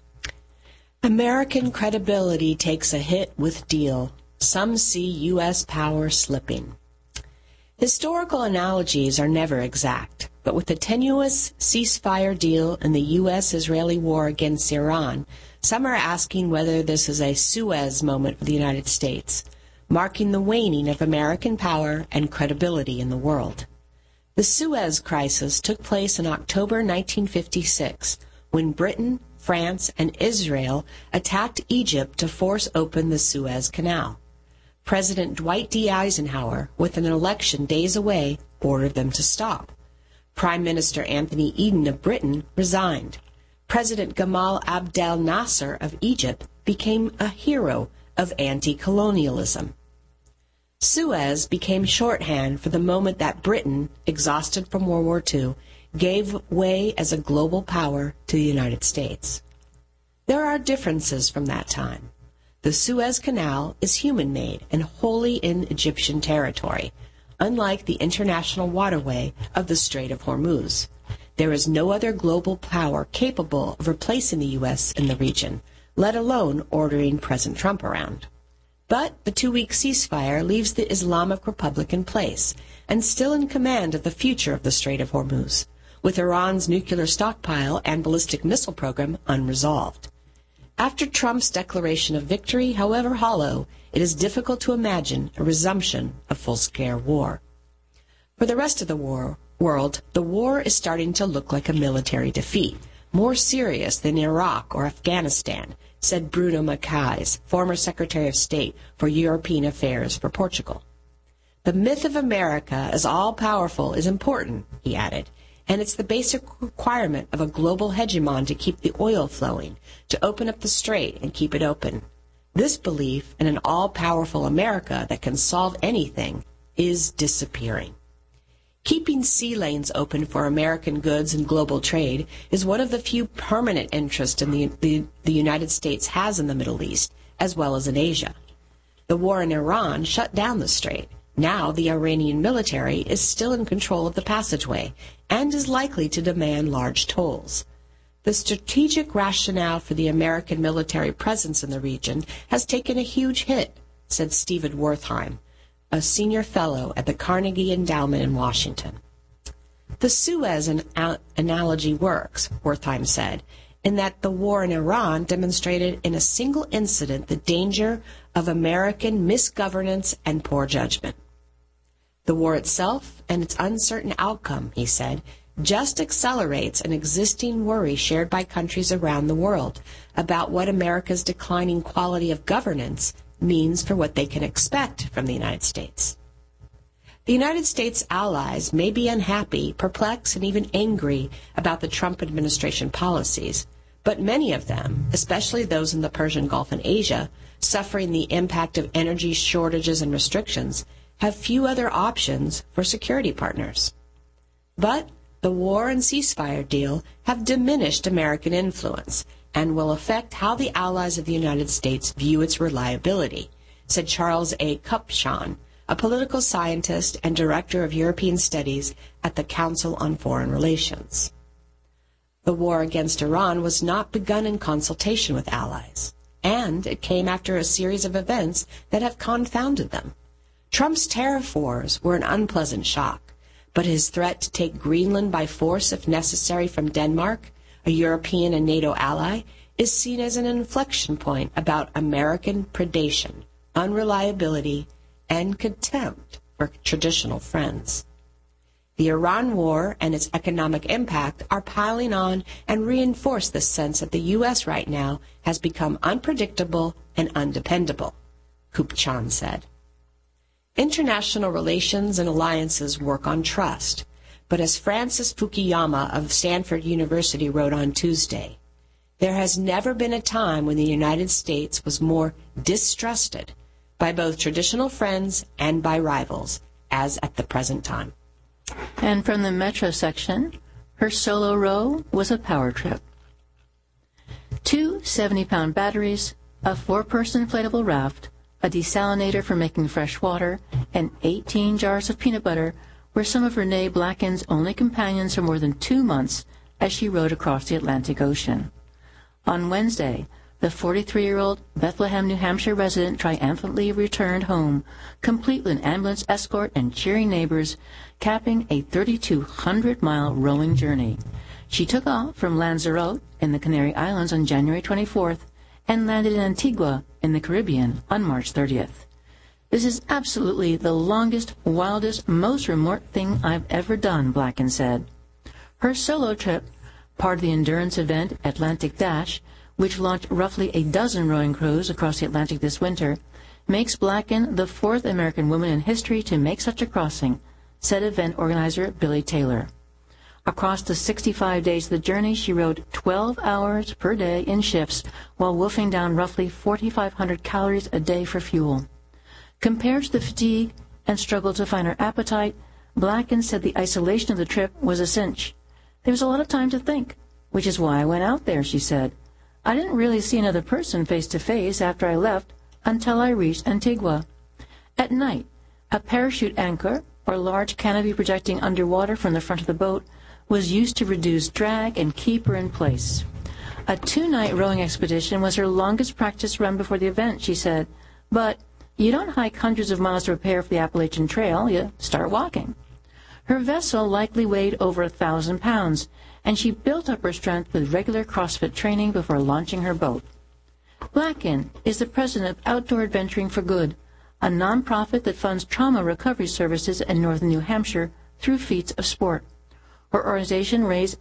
American credibility takes a hit with deal. Some see U.S. power slipping. Historical analogies are never exact, but with the tenuous ceasefire deal in the U.S.-Israeli war against Iran, some are asking whether this is a Suez moment for the United States, marking the waning of American power and credibility in the world. The Suez Crisis took place in October 1956, when Britain, France, and Israel attacked Egypt to force open the Suez Canal. President Dwight D. Eisenhower, with an election days away, ordered them to stop. Prime Minister Anthony Eden of Britain resigned. President Gamal Abdel Nasser of Egypt became a hero of anti-colonialism. Suez became shorthand for the moment that Britain, exhausted from World War II, gave way as a global power to the United States. There are differences from that time. The Suez Canal is human-made and wholly in Egyptian territory, unlike the international waterway of the Strait of Hormuz. There is no other global power capable of replacing the U.S. in the region, let alone ordering President Trump around. But the 2-week ceasefire leaves the Islamic Republic in place and still in command of the future of the Strait of Hormuz, with Iran's nuclear stockpile and ballistic missile program unresolved. After Trump's declaration of victory, however hollow, it is difficult to imagine a resumption of full-scale war. For the rest of the world, the war is starting to look like a military defeat, more serious than Iraq or Afghanistan, said Bruno Macais, former Secretary of State for European Affairs for Portugal. The myth of America as all-powerful is important, he added, and it's the basic requirement of a global hegemon to keep the oil flowing, to open up the strait and keep it open. This belief in an all-powerful America that can solve anything is disappearing. Keeping sea lanes open for American goods and global trade is one of the few permanent interests in the United States has in the Middle East, as well as in Asia. The war in Iran shut down the strait. Now the Iranian military is still in control of the passageway and is likely to demand large tolls. The strategic rationale for the American military presence in the region has taken a huge hit, said Stephen Wertheim, a senior fellow at the Carnegie Endowment in Washington. The Suez analogy works, Wertheim said, in that the war in Iran demonstrated in a single incident the danger of American misgovernance and poor judgment. The war itself and its uncertain outcome, he said, just accelerates an existing worry shared by countries around the world about what America's declining quality of governance means for what they can expect from the United States. The United States allies may be unhappy, perplexed, and even angry about the Trump administration policies, but many of them, especially those in the Persian Gulf and Asia, suffering the impact of energy shortages and restrictions, have few other options for security partners. But the war and ceasefire deal have diminished American influence and will affect how the allies of the United States view its reliability, said Charles A. Kupchan, a political scientist and director of European studies at the Council on Foreign Relations. The war against Iran was not begun in consultation with allies, and it came after a series of events that have confounded them. Trump's tariff wars were an unpleasant shock, but his threat to take Greenland by force if necessary from Denmark, a European and NATO ally, is seen as an inflection point about American predation, unreliability, and contempt for traditional friends. The Iran war and its economic impact are piling on and reinforce the sense that the U.S. right now has become unpredictable and undependable, Kupchan said. International relations and alliances work on trust, but as Francis Fukuyama of Stanford University wrote on Tuesday, there has never been a time when the United States was more distrusted by both traditional friends and by rivals as at the present time. And from the Metro section, her solo row was a power trip. 2 70-pound batteries, a 4-person inflatable raft, a desalinator for making fresh water, and 18 jars of peanut butter were some of Renee Blacken's only companions for more than 2 months as she rowed across the Atlantic Ocean. On Wednesday, the 43-year-old Bethlehem, New Hampshire resident triumphantly returned home, complete with an ambulance escort and cheering neighbors, capping a 3,200-mile rowing journey. She took off from Lanzarote in the Canary Islands on January 24th and landed in Antigua in the Caribbean on March 30th. This is absolutely the longest, wildest, most remote thing I've ever done, Blacken said. Her solo trip, part of the endurance event Atlantic Dash, which launched roughly a dozen rowing crews across the Atlantic this winter, makes Blacken the 4th American woman in history to make such a crossing, said event organizer Billy Taylor. Across the 65 days of the journey, she rowed 12 hours per day in shifts while wolfing down roughly 4,500 calories a day for fuel. Compared to the fatigue and struggle to find her appetite, Blacken said the isolation of the trip was a cinch. There was a lot of time to think, which is why I went out there, she said. I didn't really see another person face to face after I left until I reached Antigua. At night, a parachute anchor, or large canopy projecting underwater from the front of the boat, was used to reduce drag and keep her in place. A 2-night rowing expedition was her longest practice run before the event, she said. But you don't hike hundreds of miles to prepare for the Appalachian Trail, you start walking. Her vessel likely weighed over 1,000 pounds, and she built up her strength with regular CrossFit training before launching her boat. Blacken is the president of Outdoor Adventuring for Good, a nonprofit that funds trauma recovery services in northern New Hampshire through Feats of Sport. Her organization raised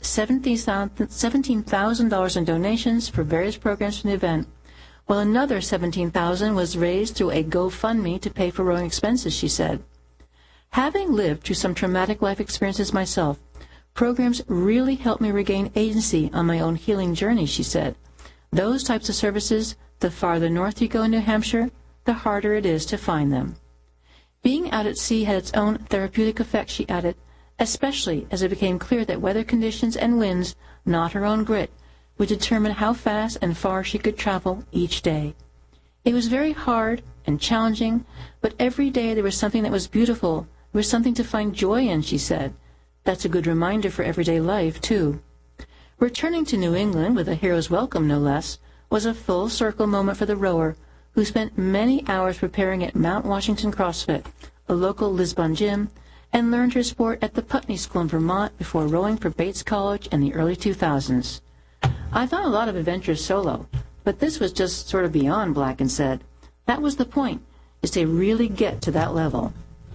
$17,000 in donations for various programs from the event, while another $17,000 was raised through a GoFundMe to pay for rowing expenses, she said. Having lived through some traumatic life experiences myself, Programs really helped me regain agency on my own healing journey, she said. Those types of services, the farther north you go in New Hampshire, the harder it is to find them. Being out at sea had its own therapeutic effect, she added, especially as it became clear that weather conditions and winds, not her own grit, would determine how fast and far she could travel each day. It was very hard and challenging, but every day there was something that was beautiful. There was something to find joy in, she said. That's a good reminder for everyday life, too. Returning to New England with a hero's welcome, no less, was a full circle moment for the rower, who spent many hours preparing at Mount Washington CrossFit, a local Lisbon gym, and learned her sport at the Putney School in Vermont before rowing for Bates College in the early 2000s. I've done a lot of adventures solo, but this was just sort of beyond, Blacken said. That was the point, is to really get to that level.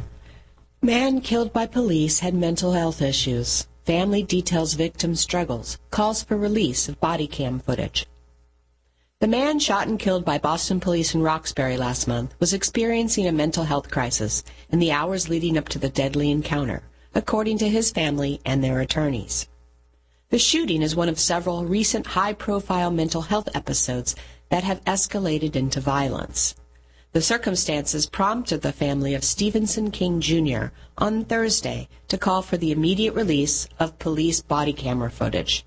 Man killed by police had mental health issues. Family details victim's struggles, calls for release of body cam footage. The man shot and killed by Boston police in Roxbury last month was experiencing a mental health crisis in the hours leading up to the deadly encounter, according to his family and their attorneys. The shooting is one of several recent high-profile mental health episodes that have escalated into violence. The circumstances prompted the family of Stephenson King Jr. on Thursday to call for the immediate release of police body camera footage.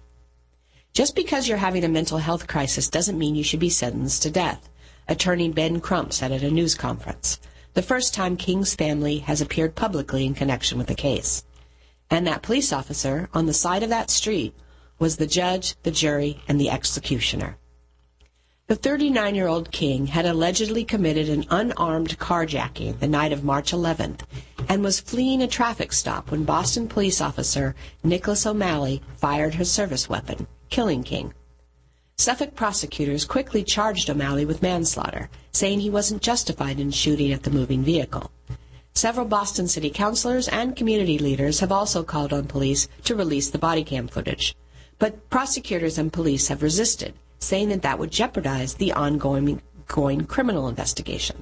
Just because you're having a mental health crisis doesn't mean you should be sentenced to death, attorney Ben Crump said at a news conference, the first time King's family has appeared publicly in connection with the case. And that police officer on the side of that street was the judge, the jury, and the executioner. The 39-year-old King had allegedly committed an unarmed carjacking the night of March 11th and was fleeing a traffic stop when Boston police officer Nicholas O'Malley fired his service weapon, killing King. Suffolk prosecutors quickly charged O'Malley with manslaughter, saying he wasn't justified in shooting at the moving vehicle. Several Boston city councilors and community leaders have also called on police to release the body cam footage. But prosecutors and police have resisted, saying that would jeopardize the ongoing criminal investigation.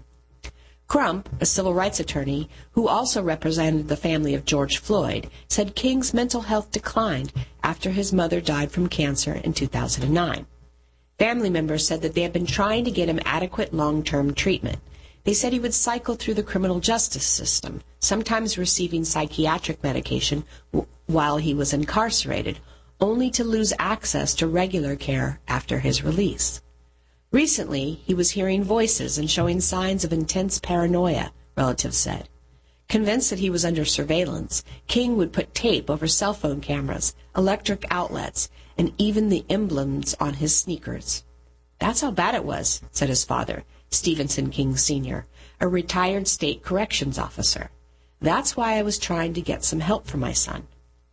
Crump, a civil rights attorney who also represented the family of George Floyd, said King's mental health declined after his mother died from cancer in 2009. Family members said that they had been trying to get him adequate long-term treatment. They said he would cycle through the criminal justice system, sometimes receiving psychiatric medication while he was incarcerated, only to lose access to regular care after his release. Recently, he was hearing voices and showing signs of intense paranoia, relatives said. Convinced that he was under surveillance, King would put tape over cell phone cameras, electric outlets, and even the emblems on his sneakers. That's how bad it was, said his father, Stephenson King Sr., a retired state corrections officer. That's why I was trying to get some help for my son.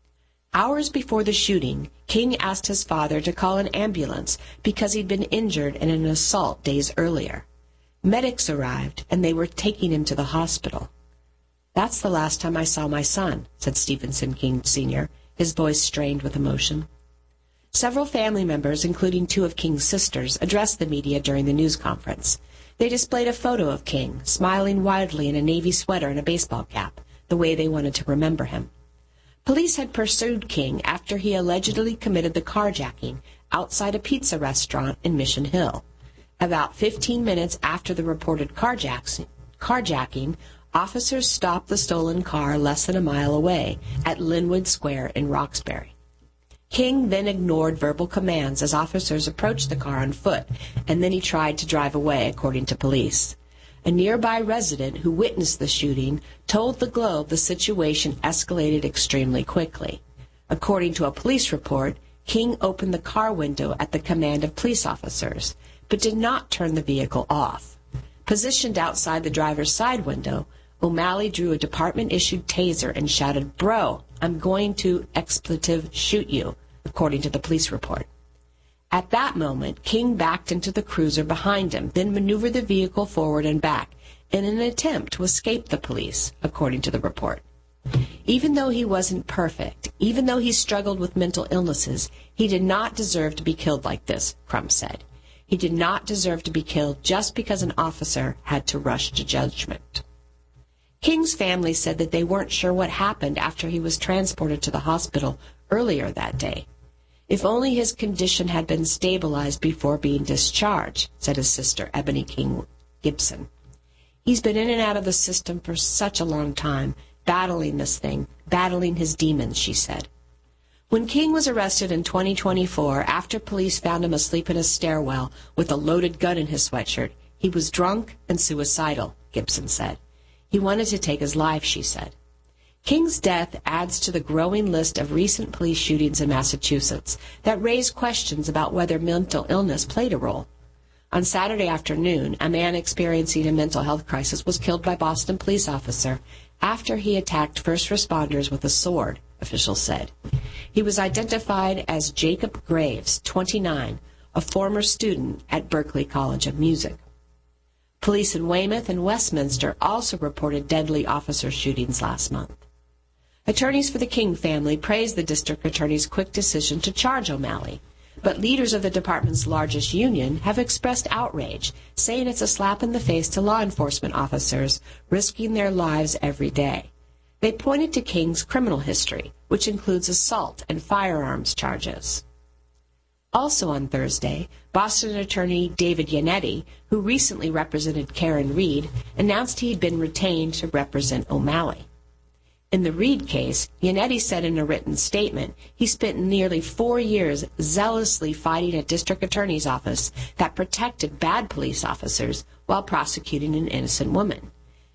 Hours before the shooting, King asked his father to call an ambulance because he'd been injured in an assault days earlier. Medics arrived, and they were taking him to the hospital. That's the last time I saw my son, said Stephenson King Sr., his voice strained with emotion. Several family members, including two of King's sisters, addressed the media during the news conference. They displayed a photo of King, smiling widely in a navy sweater and a baseball cap, the way they wanted to remember him. Police had pursued King after he allegedly committed the carjacking outside a pizza restaurant in Mission Hill. About 15 minutes after the reported carjacking, officers stopped the stolen car less than a mile away at Linwood Square in Roxbury. King then ignored verbal commands as officers approached the car on foot, and then he tried to drive away, according to police. A nearby resident who witnessed the shooting told the Globe the situation escalated extremely quickly. According to a police report, King opened the car window at the command of police officers, but did not turn the vehicle off. Positioned outside the driver's side window, O'Malley drew a department-issued taser and shouted, "Bro, I'm going to expletive shoot you," according to the police report. At that moment, King backed into the cruiser behind him, then maneuvered the vehicle forward and back in an attempt to escape the police, according to the report. Even though he wasn't perfect, even though he struggled with mental illnesses, he did not deserve to be killed like this, Crump said. He did not deserve to be killed just because an officer had to rush to judgment. King's family said that they weren't sure what happened after he was transported to the hospital earlier that day. If only his condition had been stabilized before being discharged, said his sister, Ebony King Gibson. He's been in and out of the system for such a long time, battling this thing, battling his demons, she said. When King was arrested in 2024, after police found him asleep in a stairwell with a loaded gun in his sweatshirt, he was drunk and suicidal, Gibson said. He wanted to take his life, she said. King's death adds to the growing list of recent police shootings in Massachusetts that raise questions about whether mental illness played a role. On Saturday afternoon, a man experiencing a mental health crisis was killed by a Boston police officer after he attacked first responders with a sword, officials said. He was identified as Jacob Graves, 29, a former student at Berklee College of Music. Police in Weymouth and Westminster also reported deadly officer shootings last month. Attorneys for the King family praised the district attorney's quick decision to charge O'Malley, but leaders of the department's largest union have expressed outrage, saying it's a slap in the face to law enforcement officers risking their lives every day. They pointed to King's criminal history, which includes assault and firearms charges. Also on Thursday, Boston attorney David Yannetti, who recently represented Karen Reed, announced he had been retained to represent O'Malley. In the Reed case, Yannetti said in a written statement he spent nearly 4 years zealously fighting a district attorney's office that protected bad police officers while prosecuting an innocent woman.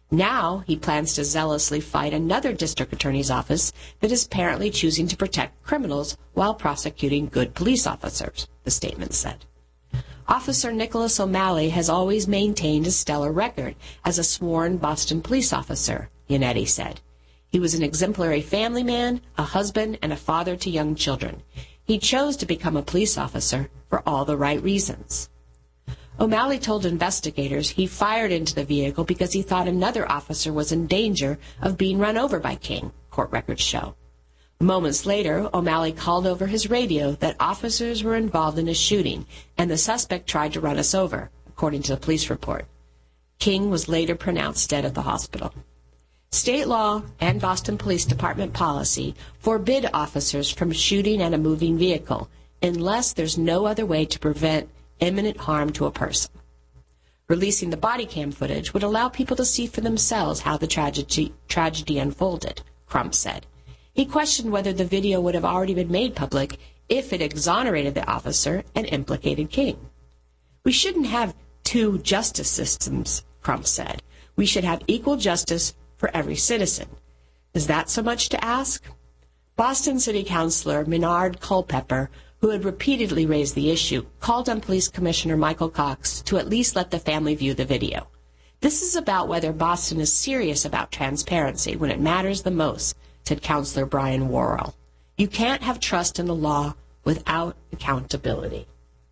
Now he plans to zealously fight another district attorney's office that is apparently choosing to protect criminals while prosecuting good police officers, the statement said. Officer Nicholas O'Malley has always maintained a stellar record as a sworn Boston police officer, Yannetti said. He was an exemplary family man, a husband, and a father to young children. He chose to become a police officer for all the right reasons. O'Malley told investigators he fired into the vehicle because he thought another officer was in danger of being run over by King, court records show. Moments later, O'Malley called over his radio that officers were involved in a shooting and the suspect tried to run us over, according to the police report. King was later pronounced dead at the hospital. State law and Boston Police Department policy forbid officers from shooting at a moving vehicle unless there's no other way to prevent imminent harm to a person. Releasing the body cam footage would allow people to see for themselves how the tragedy unfolded, Crump said. He questioned whether the video would have already been made public if it exonerated the officer and implicated King. We shouldn't have two justice systems, Crump said. We should have equal justice for every citizen. Is that so much to ask? Boston City Councilor Minard Culpepper, who had repeatedly raised the issue, called on Police Commissioner Michael Cox to at least let the family view the video. This is about whether Boston is serious about transparency when it matters the most, said Councilor Brian Worrell. You can't have trust in the law without accountability.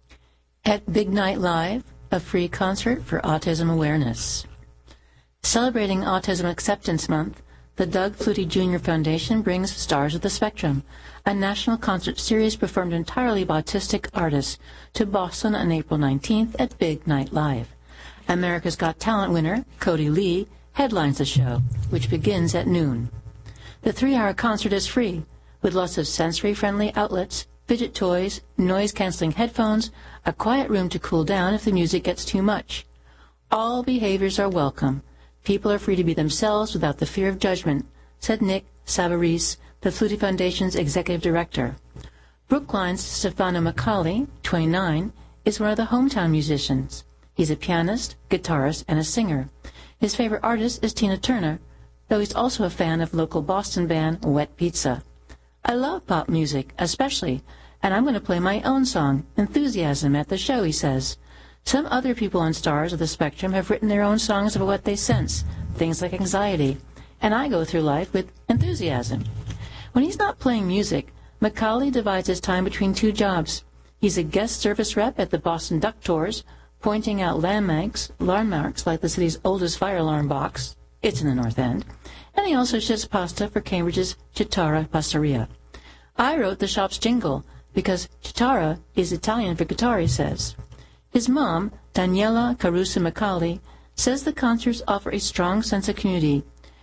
At Big Night Live, a free concert for autism awareness. Celebrating Autism Acceptance Month, the Doug Flutie Jr. Foundation brings Stars of the Spectrum, a national concert series performed entirely by autistic artists, to Boston on April 19th at Big Night Live. America's Got Talent winner, Cody Lee, headlines the show, which begins at noon. The 3-hour concert is free, with lots of sensory-friendly outlets, fidget toys, noise-canceling headphones, a quiet room to cool down if the music gets too much. All behaviors are welcome. People are free to be themselves without the fear of judgment, said Nick Savarese, the Flutie Foundation's executive director. Brookline's Stefano Macaulay, 29, is one of the hometown musicians. He's a pianist, guitarist, and a singer. His favorite artist is Tina Turner, though he's also a fan of local Boston band Wet Pizza. I love pop music, especially, and I'm going to play my own song, Enthusiasm, at the show, he says. Some other people on Stars of the Spectrum have written their own songs about what they sense, things like anxiety, and I go through life with enthusiasm. When he's not playing music, Macaulay divides his time between 2 jobs. He's a guest service rep at the Boston Duck Tours, pointing out landmarks like the city's oldest fire alarm box. It's in the North End. And he also ships pasta for Cambridge's Chitarra Pastaria. I wrote the shop's jingle because Chitarra is Italian for guitar, he says. His mom, Daniela Caruso Macaulay, says the concerts offer a strong sense of community.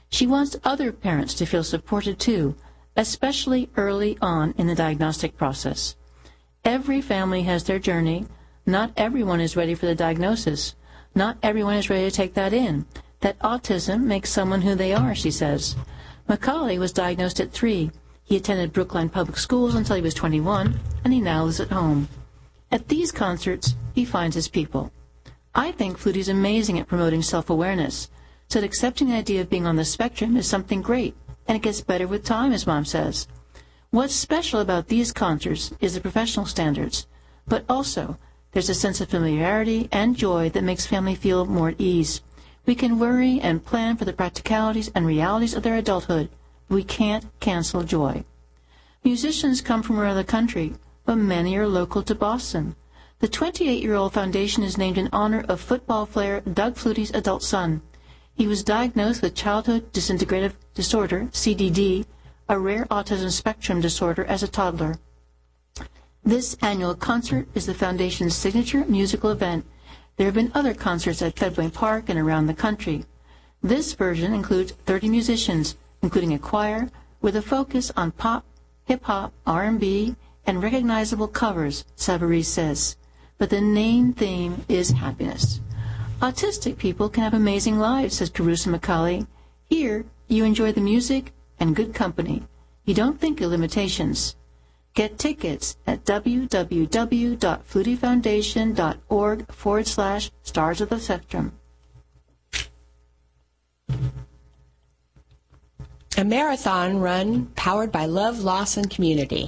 She wants other parents to feel supported too, especially early on in the diagnostic process. Every family has their journey. Not everyone is ready for the diagnosis. Not everyone is ready to take that in. That autism makes someone who they are, she says. Macaulay was diagnosed at 3. He attended Brookline Public Schools until he was 21, and he now lives at home. At these concerts, he finds his people. I think Flutie's amazing at promoting self-awareness, so that accepting the idea of being on the spectrum is something great, and it gets better with time, as Mom says. What's special about these concerts is the professional standards, but also there's a sense of familiarity and joy that makes family feel more at ease. We can worry and plan for the practicalities and realities of their adulthood, but we can't cancel joy. Musicians come from around the country, but many are local to Boston. The 28-year-old foundation is named in honor of football player Doug Flutie's adult son. He was diagnosed with childhood disintegrative disorder, CDD, a rare autism spectrum disorder, as a toddler. This annual concert is the foundation's signature musical event. There have been other concerts at Fenway Park and around the country. This version includes 30 musicians, including a choir, with a focus on pop, hip-hop, R&B, and recognizable covers, Savarese says. But the main theme is happiness. Autistic people can have amazing lives, says Carusa Macaulay. Here, you enjoy the music and good company. You don't think of limitations. Get tickets at www.flutiefoundation.org/Stars of the Spectrum. A marathon run powered by love, loss, and community.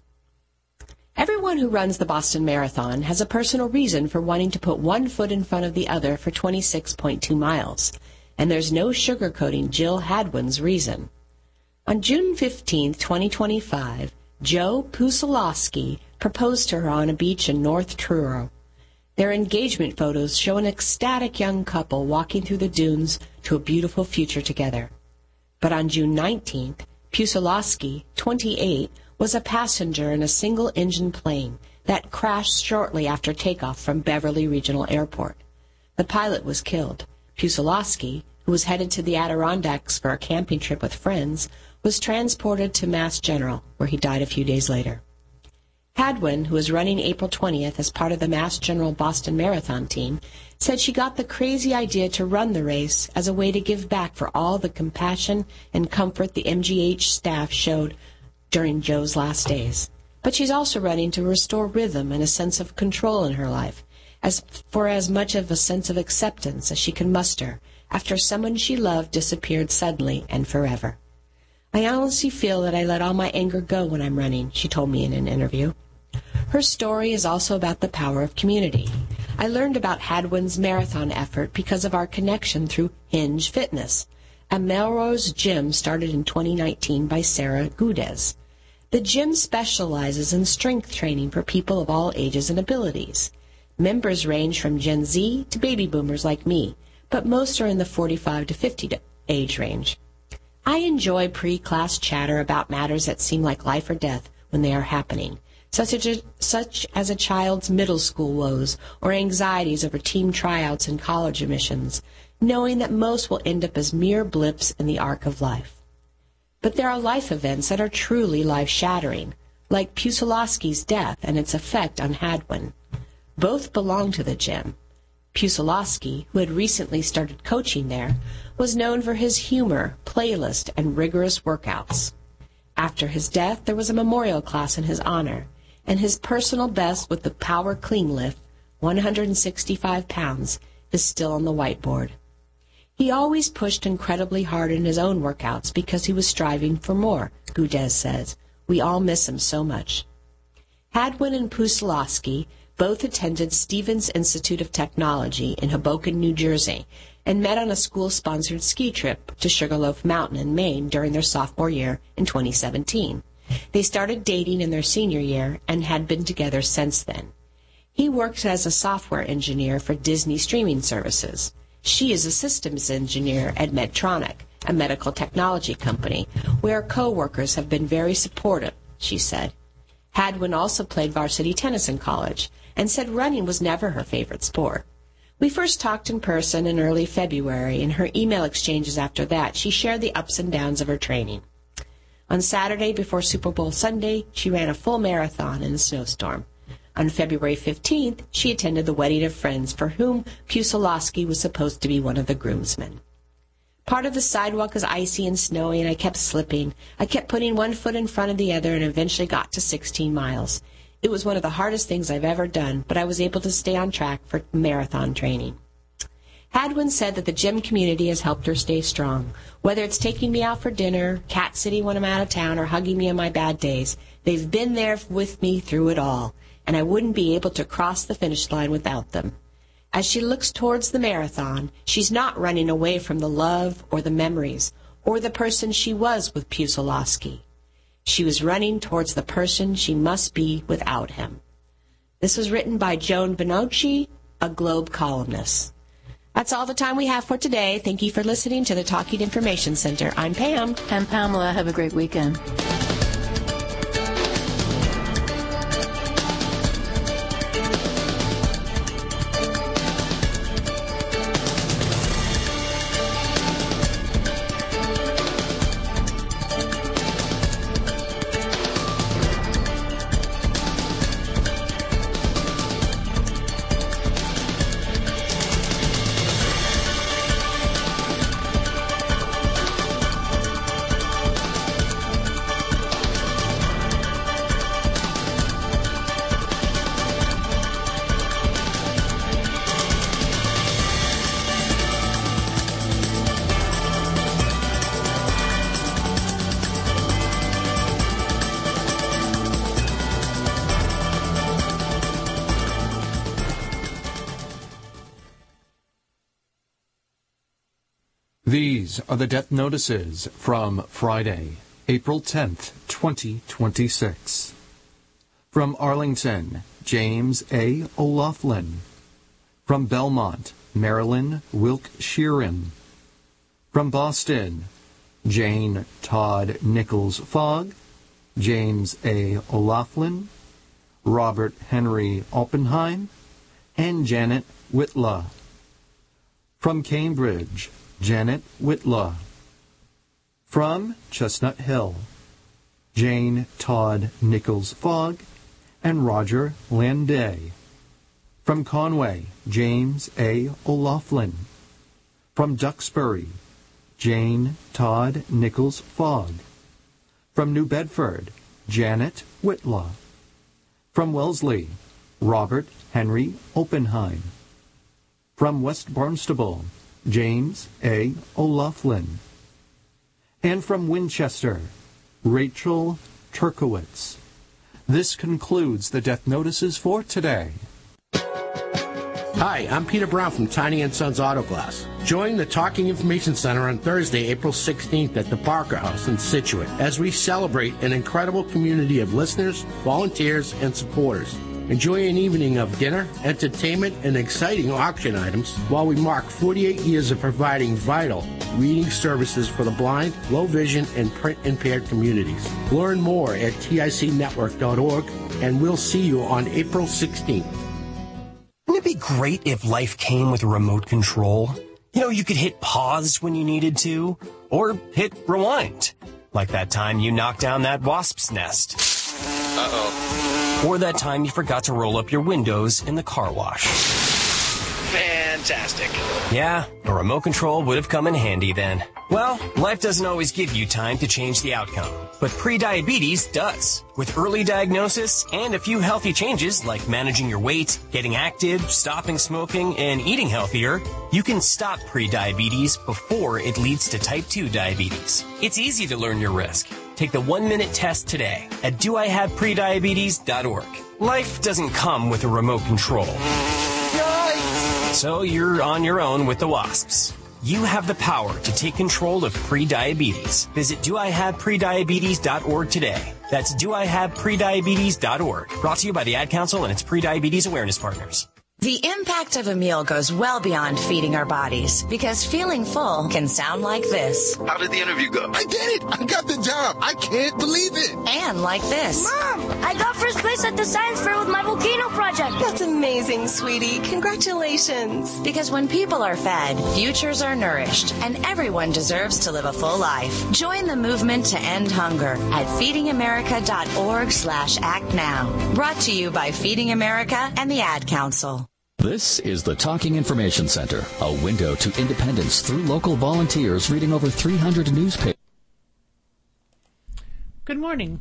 Everyone who runs the Boston Marathon has a personal reason for wanting to put one foot in front of the other for 26.2 miles, and there's no sugarcoating Jill Hadwin's reason. On June 15, 2025, Joe Pusilowski proposed to her on a beach in North Truro. Their engagement photos show an ecstatic young couple walking through the dunes to a beautiful future together. But on June 19th, Pusilowski, 28, was a passenger in a single-engine plane that crashed shortly after takeoff from Beverly Regional Airport. The pilot was killed. Pusilowski, who was headed to the Adirondacks for a camping trip with friends, was transported to Mass General, where he died a few days later. Hadwin, who is running April 20th as part of the Mass General Boston Marathon team, said she got the crazy idea to run the race as a way to give back for all the compassion and comfort the MGH staff showed during Joe's last days. But she's also running to restore rhythm and a sense of control in her life, as much of a sense of acceptance as she can muster after someone she loved disappeared suddenly and forever. I honestly feel that I let all my anger go when I'm running, she told me in an interview. Her story is also about the power of community. I learned about Hadwin's marathon effort because of our connection through Hinge Fitness, a Melrose gym started in 2019 by Sarah Gudez. The gym specializes in strength training for people of all ages and abilities. Members range from Gen Z to baby boomers like me, but most are in the 45 to 50 age range. I enjoy pre-class chatter about matters that seem like life or death when they are happening, such as a child's middle school woes or anxieties over team tryouts and college admissions, knowing that most will end up as mere blips in the arc of life. But there are life events that are truly life-shattering, like Pusilowski's death and its effect on Hadwin. Both belong to the gym. Pusilowski, who had recently started coaching there, was known for his humor, playlist, and rigorous workouts. After his death, there was a memorial class in his honor, and his personal best with the power clean lift, 165 pounds, is still on the whiteboard. He always pushed incredibly hard in his own workouts because he was striving for more, Gudez says. We all miss him so much. Hadwin and Pusilowski both attended Stevens Institute of Technology in Hoboken, New Jersey, and met on a school-sponsored ski trip to Sugarloaf Mountain in Maine during their sophomore year in 2017. They started dating in their senior year and had been together since then. He works as a software engineer for Disney streaming services. She is a systems engineer at Medtronic, a medical technology company, where co-workers have been very supportive, she said. Hadwin also played varsity tennis in college and said running was never her favorite sport. We first talked in person in early February. In her email exchanges after that, she shared the ups and downs of her training. On Saturday before Super Bowl Sunday, she ran a full marathon in a snowstorm. On February 15th, she attended the wedding of friends for whom Pusilowski was supposed to be one of the groomsmen. Part of the sidewalk was icy and snowy, and I kept slipping. I kept putting one foot in front of the other and eventually got to 16 miles. It was one of the hardest things I've ever done, but I was able to stay on track for marathon training. Hadwin said that the gym community has helped her stay strong. Whether it's taking me out for dinner, cat sitting when I'm out of town, or hugging me on my bad days, they've been there with me through it all, and I wouldn't be able to cross the finish line without them. As she looks towards the marathon, she's not running away from the love or the memories or the person she was with Pusilowski. She was running towards the person she must be without him. This was written by Joan Bonocci, a Globe columnist. That's all the time we have for today. Thank you for listening to the Talking Information Center. I'm Pam. And Pamela, have a great weekend. These are the death notices from Friday, April 10th, 2026. From Arlington, James A. O'Loughlin. From Belmont, Marilyn Wilk Sheeran. From Boston, Jane Todd Nichols Fogg, James A. O'Loughlin, Robert Henry Oppenheim, and Janet Whitla. From Cambridge, Janet Whitla. From Chestnut Hill, Jane Todd Nichols Fogg and Roger Landay. From Conway, James A. O'Loughlin. From Duxbury, Jane Todd Nichols Fogg. From New Bedford, Janet Whitla. From Wellesley, Robert Henry Oppenheim. From West Barnstable, James A. O'Loughlin. And from Winchester, Rachel Turkowitz. This concludes the death notices for today. Hi, I'm Peter Brown from Tiny & Sons Auto Glass. Join the Talking Information Center on Thursday, April 16th at the Barker House in Scituate as we celebrate an incredible community of listeners, volunteers, and supporters. Enjoy an evening of dinner, entertainment, and exciting auction items while we mark 48 years of providing vital reading services for the blind, low vision, and print-impaired communities. Learn more at ticnetwork.org, and we'll see you on April 16th. Wouldn't it be great if life came with a remote control? You know, you could hit pause when you needed to, or hit rewind. Like that time you knocked down that wasp's nest. Uh-oh. Or that time you forgot to roll up your windows in the car wash. Fantastic. Yeah, a remote control would have come in handy then. Well, life doesn't always give you time to change the outcome, but prediabetes does. With early diagnosis and a few healthy changes like managing your weight, getting active, stopping smoking, and eating healthier, you can stop prediabetes before it leads to type 2 diabetes. It's easy to learn your risk. Take the 1-minute test today at doihaveprediabetes.org. Life doesn't come with a remote control. So you're on your own with the wasps. You have the power to take control of prediabetes. Visit doihaveprediabetes.org today. That's doihaveprediabetes.org. Brought to you by the Ad Council and its prediabetes awareness partners. The impact of a meal goes well beyond feeding our bodies, because feeling full can sound like this. How did the interview go? I did it! I got the job! I can't believe it! And like this. Mom, I got first place at the science fair with my volcano project. That's amazing, sweetie. Congratulations. Because when people are fed, futures are nourished, and everyone deserves to live a full life. Join the movement to end hunger at feedingamerica.org/act now. Brought to you by Feeding America and the Ad Council. This is the Talking Information Center, a window to independence through local volunteers reading over 300 newspapers. Good morning.